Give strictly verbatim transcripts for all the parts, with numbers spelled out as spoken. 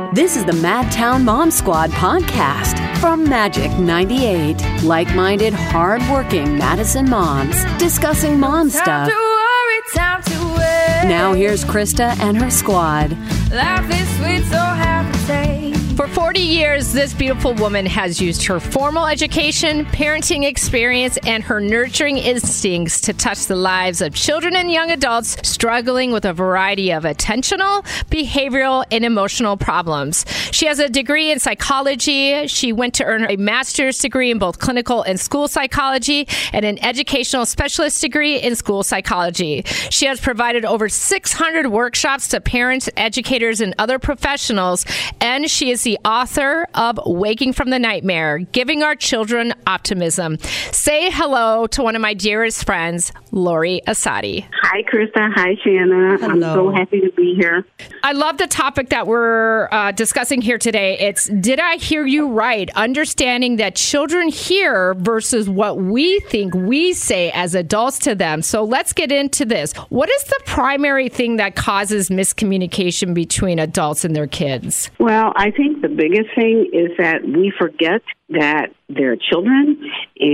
This is the Madtown Mom Squad podcast from Magic ninety-eight. Like-minded, hard-working Madison moms discussing mom Time stuff. to worry, time to wait. Now here's Krista and her squad. Life is sweet, so have a taste. For forty years, this beautiful woman has used her formal education, parenting experience, and her nurturing instincts to touch the lives of children and young adults struggling with a variety of attentional, behavioral, and emotional problems. She has a degree in psychology. She went to earn a master's degree in both clinical and school psychology and an educational specialist degree in school psychology. She has provided over six hundred workshops to parents, educators, and other professionals, and she is the author of Waking from the Nightmare, Giving Our Children Optimism. Say hello to one of my dearest friends, Lori Asadi. Hi, Krista. Hi, Shanna. Hello. I'm so happy to be here. I love the topic that we're uh, discussing here today. It's, did I hear you right? Understanding that children hear versus what we think we say as adults to them. So let's get into this. What is the primary thing that causes miscommunication between adults and their kids? Well, I think the biggest thing is that we forget that they're children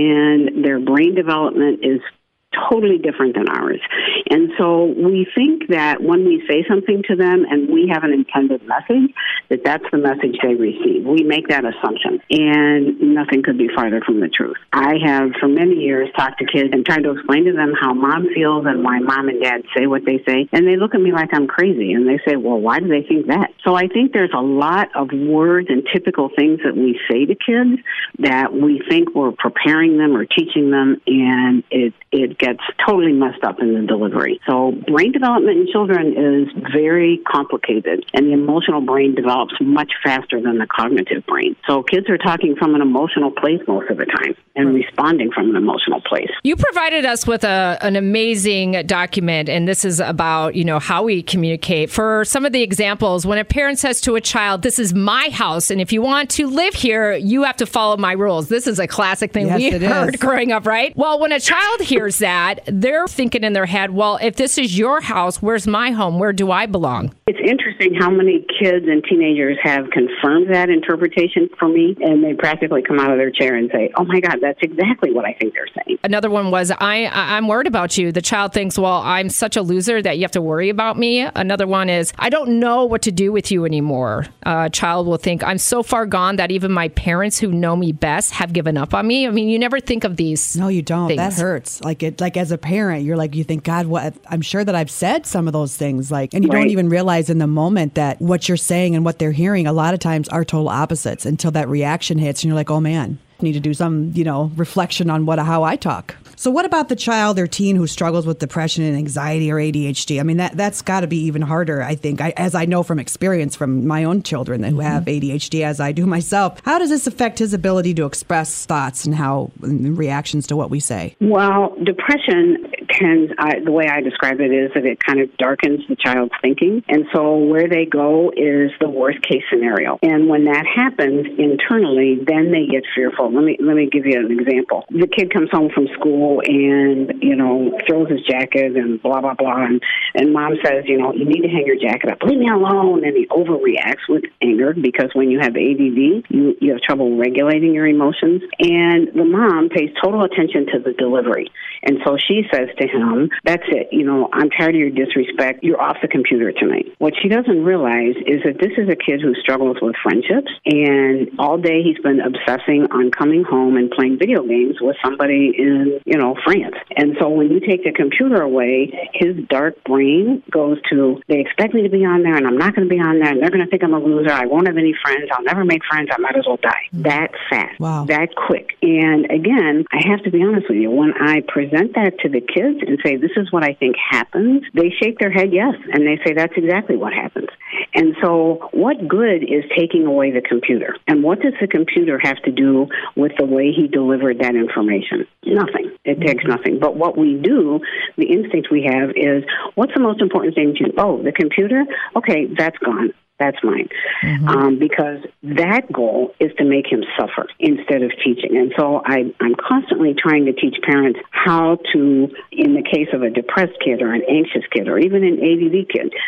and their brain development is totally different than ours. And so we think that when we say something to them and we have an intended message, that that's the message they receive. We make that assumption, and nothing could be farther from the truth. I have for many years talked to kids and tried to explain to them how mom feels and why mom and dad say what they say, and they look at me like I'm crazy, and they say, well, why do they think that? So I think there's a lot of words and typical things that we say to kids that we think we're preparing them or teaching them, and it, it gets totally messed up in the delivery. So brain development in children is very complicated, and the emotional brain develops much faster than the cognitive brain. So kids are talking from an emotional place most of the time and responding from an emotional place. You provided us with a, an amazing document, and this is about, you know, how we communicate. For some of the examples, when a parent says to a child, this is my house, and if you want to live here, you have to follow my rules. This is a classic thing Yes, we it heard is. growing up, right? Well, when a child hears that, they're thinking in their head, well, if this is your house, where's my home? Where do I belong? It's interesting how many kids and teenagers have confirmed that interpretation for me, and they practically come out of their chair and say, oh my God, that's exactly what I think they're saying. Another one was, I, I, I'm worried about you. The child thinks, well, I'm such a loser that you have to worry about me. Another one is, I don't know what to do with you anymore. Uh, a child will think, I'm so far gone that even my parents who know me best have given up on me. I mean, you never think of these. No, you don't. things. That hurts. Like it, like as a parent, you're like, you think, God, what? I'm sure that I've said some of those things, like, and you Right. don't even realize in the moment that what you're saying and what they're hearing a lot of times are total opposites until that reaction hits, and you're like, oh man, I need to do some, you know, reflection on what how I talk. So what about the child or teen who struggles with depression and anxiety or A D H D? I mean, that, that's got to be even harder, I think, I, as I know from experience from my own children who have mm-hmm. A D H D, as I do myself. How does this affect his ability to express thoughts and how and reactions to what we say? Well, depression tends, I, the way I describe it is that it kind of darkens the child's thinking. And so where they go is the worst case scenario. And when that happens internally, then they get fearful. Let me, let me give you an example. The kid comes home from school and, you know, throws his jacket and blah, blah, blah. And, and mom says, you know, you need to hang your jacket up. Leave me alone. And he overreacts with anger because when you have A D D, you, you have trouble regulating your emotions. And the mom pays total attention to the delivery. And so she says to him, that's it. You know, I'm tired of your disrespect. You're off the computer tonight. What she doesn't realize is that this is a kid who struggles with friendships. And all day he's been obsessing on coming home and playing video games with somebody in, you know, France. And so when you take the computer away, his dark brain goes to, they expect me to be on there and I'm not going to be on there and they're going to think I'm a loser. I won't have any friends. I'll never make friends. I might as well die. That fast. Wow. That quick. And again, I have to be honest with you. When I present that to the kids and say, this is what I think happens, they shake their head yes. And they say, that's exactly what happens. And so what good is taking away the computer? And what does the computer have to do with the way he delivered that information? Nothing. It takes nothing. But what we do, the instinct we have is, what's the most important thing to you? Oh, the computer? Okay, that's gone. That's mine. Mm-hmm. Um, because that goal is to make him suffer instead of teaching. And so I, I'm constantly trying to teach parents how to, in the case of a depressed kid or an anxious kid or even an A D D kid,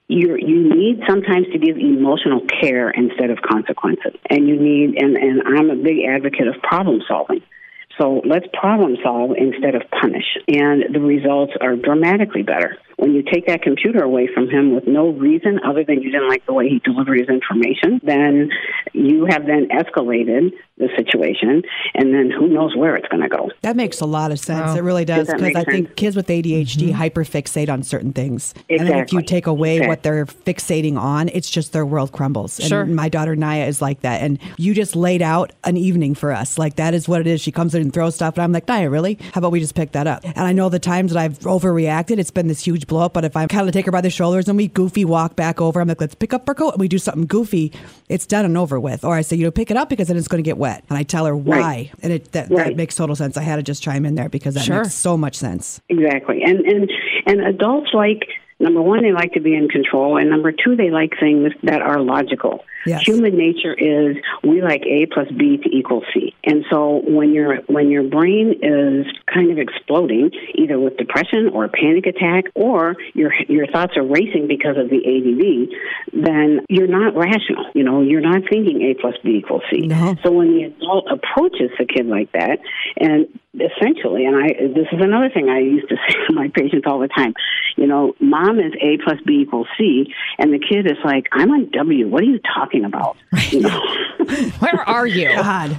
You're, you need sometimes to give emotional care instead of consequences. And you need, and, and I'm a big advocate of problem solving. So let's problem solve instead of punish. And the results are dramatically better. When you take that computer away from him with no reason other than you didn't like the way he delivered his information, then you have then escalated the situation, and then who knows where it's going to go. That makes a lot of sense. Wow. It really does, Does that because make I think sense? kids with A D H D mm-hmm. hyperfixate on certain things. Exactly. And then if you take away exactly. what they're fixating on, it's just their world crumbles. Sure. And my daughter Naya is like that. And you just laid out an evening for us. Like, that is what it is. She comes in and throws stuff, and I'm like, Naya, really? How about we just pick that up? And I know the times that I've overreacted, it's been this huge blow up, but if I kind of take her by the shoulders and we goofy walk back over, I'm like, let's pick up our coat, and we do something goofy, it's done and over with. Or I say, you know, pick it up because then it's going to get wet. And I tell her why. Right. And it that, right. that makes total sense. I had to just chime in there because that Sure. makes so much sense. Exactly. And, and, and adults like, number one, they like to be in control, and number two, they like things that are logical. Yes. Human nature is we like A plus B to equal C. And so when your when your brain is kind of exploding, either with depression or a panic attack, or your your thoughts are racing because of the A D D, then you're not rational. You know, you're not thinking A plus B equals C. No. So when the adult approaches the kid like that, and essentially, and I this is another thing I used to say to my patients all the time, you know, mom is A plus B equals C, and the kid is like, I'm on W. What are you talking about? You know? Where are you? God.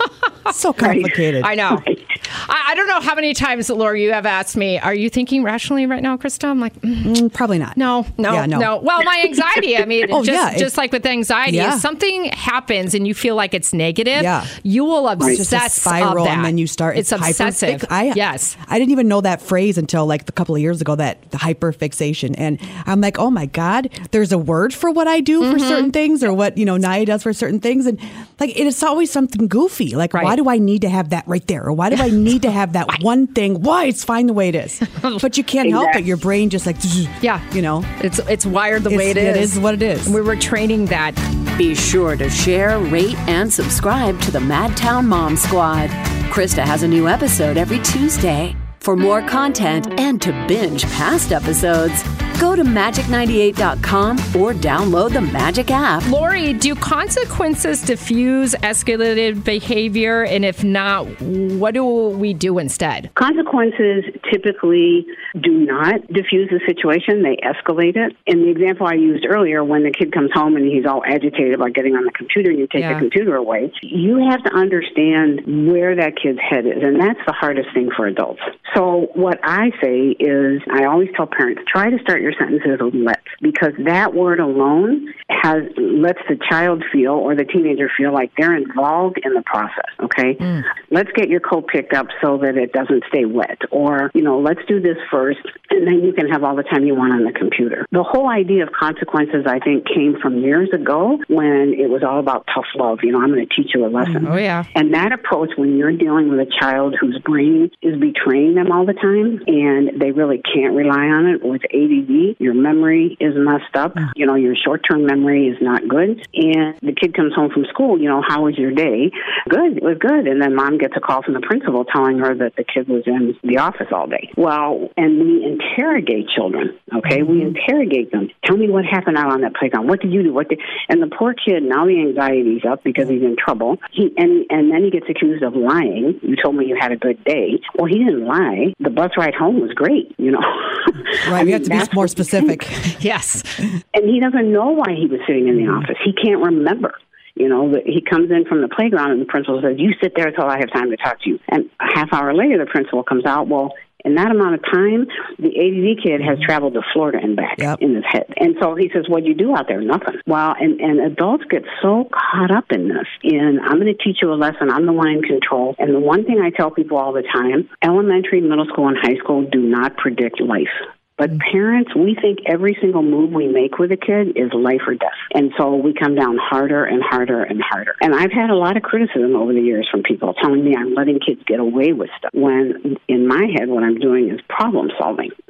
So complicated. I know. I, I don't know how many times, Laura, you have asked me, are you thinking rationally right now, Krista? I'm like, mm, Mm, probably not. no, no, Yeah, no. no. Well, my anxiety, I mean, Oh, just, yeah, it- just like with anxiety, Yeah. if something happens and you feel like it's negative, Yeah. you will It's obsess just a spiral, of that. and then you start. It's hyper- obsessive. I, yes. I didn't even know that phrase until like a couple of years ago. That the hyperfixation, and I'm like, oh my God, there's a word for what I do for Mm-hmm. certain things, or what you know Naya does for certain things, and like it is always something goofy. Like, Right. why do I need to have that right there, or why do I need to have that one thing? Why it's fine the way it is, but you can't help it. Exactly. Your brain just like, Yeah. you know, It's it's wired the way it It's- is. it is what it is. And we were training that. Be sure to share, rate, and subscribe to the Madtown Mom Squad. Krista has a new episode every Tuesday. For more content and to binge past episodes, go to magic ninety-eight dot com or download the Magic app. Lori, do consequences diffuse escalated behavior? And if not, what do we do instead? Consequences typically do not diffuse the situation. They escalate it. In the example I used earlier, when the kid comes home and he's all agitated about getting on the computer and you take Yeah. the computer away, you have to understand where that kid's head is. And that's the hardest thing for adults. So what I say is, I always tell parents, try to start your sentences with let, because that word alone has lets the child feel, or the teenager feel, like they're involved in the process, okay? Mm. Let's get your coat picked up so that it doesn't stay wet. Or, you know, let's do this first, and then you can have all the time you want on the computer. The whole idea of consequences, I think, came from years ago when it was all about tough love. You know, I'm going to teach you a lesson. Oh, yeah. And that approach, when you're dealing with a child whose brain is betraying them all the time and they really can't rely on it, with A D D, your memory is messed up. You know, your short-term memory is not good. And the kid comes home from school, you know, how was your day? Good, it was good. And then mom gets a call from the principal telling her that the kid was in the office all day. Well, and we interrogate children, okay? Mm-hmm. We interrogate them. Tell me what happened out on that playground. What did you do? What did... And the poor kid, now the anxiety's up because he's in trouble. He and and then he gets accused of lying. You told me you had a good day. Well, he didn't lie. The bus ride home was great, you know. right? We have to be more specific. Yes. And he doesn't know why he was sitting in the office. He can't remember. You know, he comes in from the playground and the principal says, you sit there until I have time to talk to you. And a half hour later, the principal comes out, well, in that amount of time, the A D D kid has traveled to Florida and back yep. in his head. And so he says, what'd you do out there? Nothing. Well, and, and adults get so caught up in this. In, I'm going to teach you a lesson. I'm the one in control. And the one thing I tell people all the time, elementary, middle school, and high school do not predict life. But parents, we think every single move we make with a kid is life or death. And so we come down harder and harder and harder. And I've had a lot of criticism over the years from people telling me I'm letting kids get away with stuff, when in my head what I'm doing is problem solving.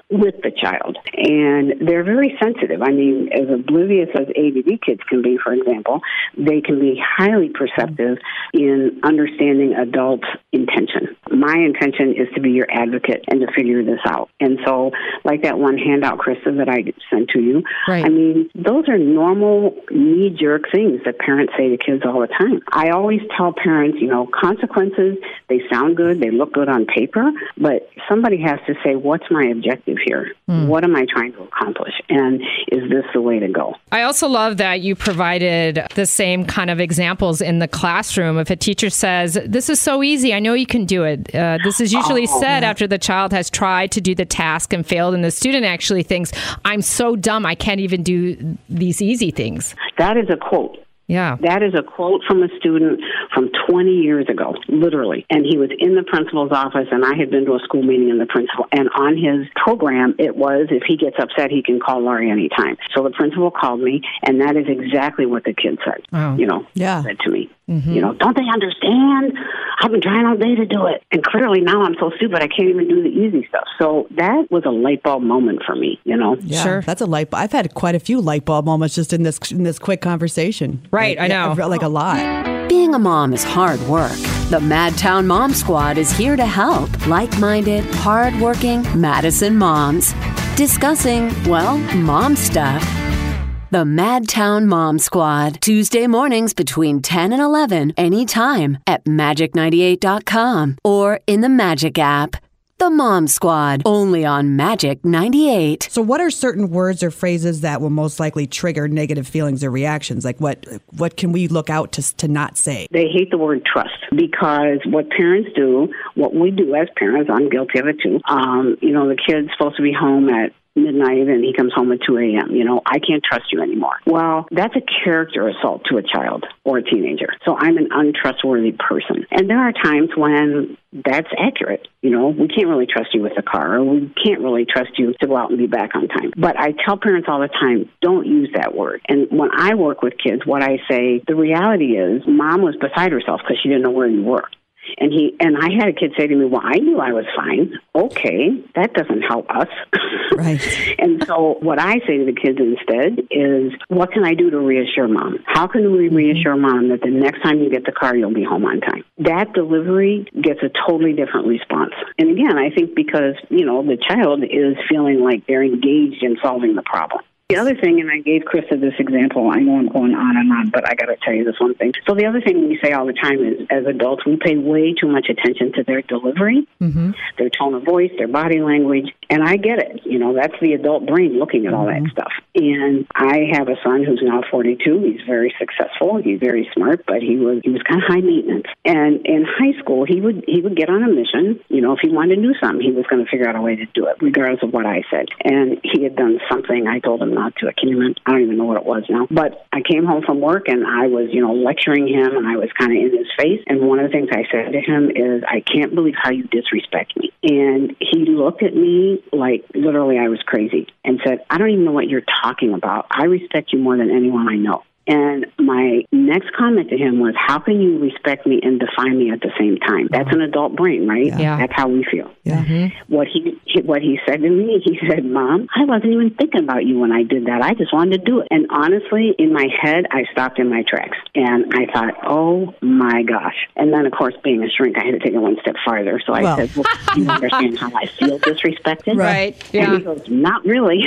with the child. And they're very sensitive. I mean, as oblivious as A D D kids can be, for example, they can be highly perceptive in understanding adults' intention. My intention is to be your advocate and to figure this out. And so, like that one handout, Krista, that I sent to you, right. I mean, those are normal knee-jerk things that parents say to kids all the time. I always tell parents, you know, consequences, they sound good, they look good on paper, but somebody has to say, what's my objective here? Mm. What am I trying to accomplish? And is this the way to go? I also love that you provided the same kind of examples in the classroom. If a teacher says, this is so easy, I know you can do it. Uh, this is usually oh, said yeah. after the child has tried to do the task and failed, and the student actually thinks, I'm so dumb, I can't even do these easy things. That is a quote. Yeah. That is a quote from a student from twenty years ago, literally. And he was in the principal's office, and I had been to a school meeting in the principal. And on his program, it was, if he gets upset, he can call Laurie anytime. So the principal called me, and that is exactly what the kid said, oh. you know, yeah. said to me. Mm-hmm. You know, don't they understand? I've been trying all day to do it. And clearly now I'm so stupid I can't even do the easy stuff. So that was a light bulb moment for me, you know? Yeah, sure. That's a light bulb. I've had quite a few light bulb moments just in this in this quick conversation. Right, like, I know. Yeah, like a lot. Being a mom is hard work. The Madtown Mom Squad is here to help like-minded, hard-working Madison moms discussing, well, mom stuff. The Madtown Mom Squad, Tuesday mornings between ten and eleven, anytime at magic ninety-eight dot com or in the Magic app. The Mom Squad, only on Magic ninety-eight. So what are certain words or phrases that will most likely trigger negative feelings or reactions? Like what what can we look out to to not say? They hate the word trust because what parents do, what we do as parents, I'm guilty of it too, um, you know, the kid's supposed to be home at midnight and he comes home at two a.m. You know, I can't trust you anymore. Well, that's a character assault to a child or a teenager. So I'm an untrustworthy person. And there are times when that's accurate. You know, we can't really trust you with the car, or we can't really trust you to go out and be back on time. But I tell parents all the time, don't use that word. And when I work with kids, what I say, the reality is mom was beside herself because she didn't know where you were. And he and I had a kid say to me, well, I knew I was fine. Okay, that doesn't help us. Right. And so what I say to the kids instead is, what can I do to reassure mom? How can we reassure mom that the next time you get the car, you'll be home on time? That delivery gets a totally different response. And again, I think because, you know, the child is feeling like they're engaged in solving the problem. The other thing, and I gave Krista this example, I know I'm going on and on, but I got to tell you this one thing. So the other thing we say all the time is, as adults, we pay way too much attention to their delivery, mm-hmm. their tone of voice, their body language, and I get it. You know, that's the adult brain looking at all mm-hmm. that stuff. And I have a son who's now forty-two. He's very successful. He's very smart, but he was he was kind of high maintenance. And in high school, he would he would get on a mission. You know, if he wanted to do something, he was going to figure out a way to do it, regardless of what I said. And he had done something. I told him not to. I can't even, I don't even know what it was now. But I came home from work and I was, you know, lecturing him and I was kind of in his face. And one of the things I said to him is, I can't believe how you disrespect me. And he looked at me like literally I was crazy and said, I don't even know what you're talking about. I respect you more than anyone I know. And my next comment to him was, how can you respect me and define me at the same time? That's an adult brain, right? Yeah. That's how we feel. Yeah. Mm-hmm. What he what he said to me, he said, Mom, I wasn't even thinking about you when I did that. I just wanted to do it. And honestly, in my head, I stopped in my tracks. And I thought, oh, my gosh. And then, of course, being a shrink, I had to take it one step farther. So I well. said, well, do you understand how I feel disrespected? Right. Yeah. And he goes, not really.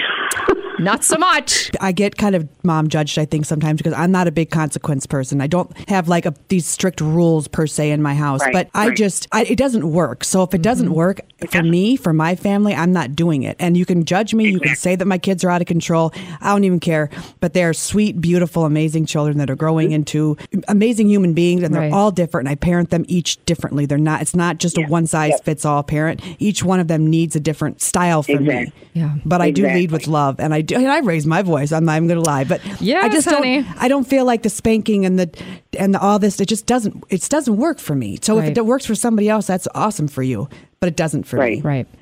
Not so much. I get kind of mom judged, I think, sometimes because I'm not a big consequence person. I don't have like a, these strict rules per se in my house, Right, but I right. just, I, it doesn't work. So if it doesn't work for me, for my family, I'm not doing it. And you can judge me. You can say that my kids are out of control. I don't even care. But they're sweet, beautiful, amazing children that are growing into amazing human beings, and they're Right. all different. And I parent them each differently. They're not, it's not just a one size Yep. fits all parent. Each one of them needs a different style for Exactly. me. Yeah. But I do lead Exactly. with love, and I do. And I raise my voice. I'm not even going to lie, but Yes, I just honey. don't. I don't feel like the spanking and the and the, all this. It just doesn't. It doesn't work for me. So Right. if it works for somebody else, that's awesome for you. But it doesn't for Right. me. Right.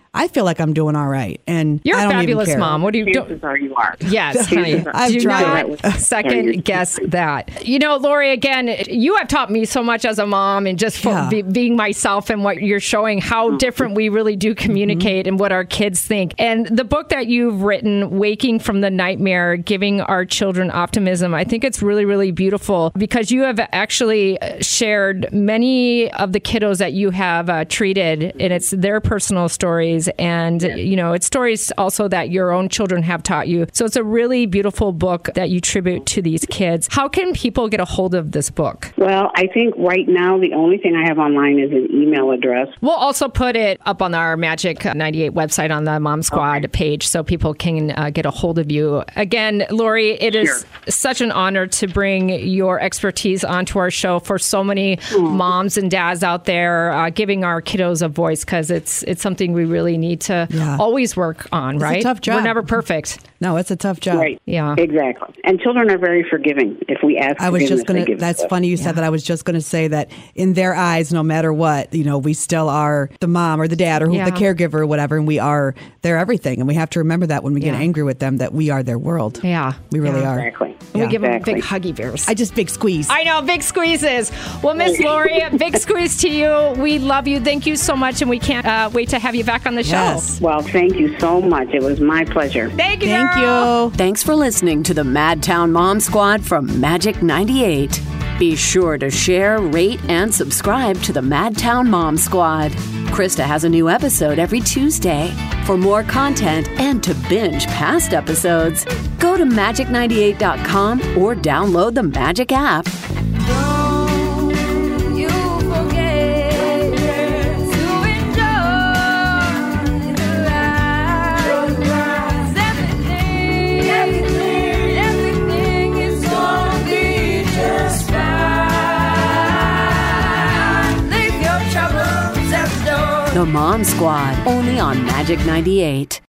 I feel like I'm doing all right. And You're I a don't even fabulous care. mom. What do you do? Chances are you are. Yes, honey. I've Do tried not it. second guess that. You know, Lori, again, you have taught me so much as a mom and just for Yeah. be, being myself and what you're showing, how different we really do communicate Mm-hmm. and what our kids think. And the book that you've written, Waking from the Nightmare, Giving Our Children Optimism, I think it's really, really beautiful because you have actually shared many of the kiddos that you have uh, treated, and it's their personal stories. And, you know, it's stories also that your own children have taught you. So it's a really beautiful book that you tribute to these kids. How can people get a hold of this book? Well, I think right now the only thing I have online is an email address. We'll also put it up on our Magic ninety-eight website on the Mom Squad Okay. page so people can uh, get a hold of you. Again, Lori, it is Sure. such an honor to bring your expertise onto our show for so many moms and dads out there, uh, giving our kiddos a voice, because it's it's something we really need to Yeah. always work on, It's a right? tough job. We're never perfect. No, it's a tough job. Right. Yeah. Exactly. And children are very forgiving. If we ask I was forgiveness, just going they to, give it that's to us. funny you said that. I was just going to say that in their eyes, no matter what, you know, we still are the mom or the dad or who, Yeah. the caregiver or whatever, and we are their everything. And we have to remember that when we get Yeah. angry with them, that we are their world. Yeah. We really Yeah. are. Exactly. And we Yeah. give them Exactly. big huggy bears. I just big squeeze. I know, big squeezes. Well, Miss Lori, big squeeze to you. We love you. Thank you so much, and we can't uh, wait to have you back on the show. Yes. Well, thank you so much. It was my pleasure. Thank you. Thank girl. you. Thanks for listening to the Madtown Mom Squad from Magic ninety-eight. Be sure to share, rate, and subscribe to the Madtown Mom Squad. Krista has a new episode every Tuesday. For more content and to binge past episodes, go to magic ninety-eight dot com or download the Magic app. Don't you forget to enjoy the life. 'Cause everything, everything, everything is gonna be just fine. Leave your troubles at the door. The Mom Squad, only on Magic ninety-eight.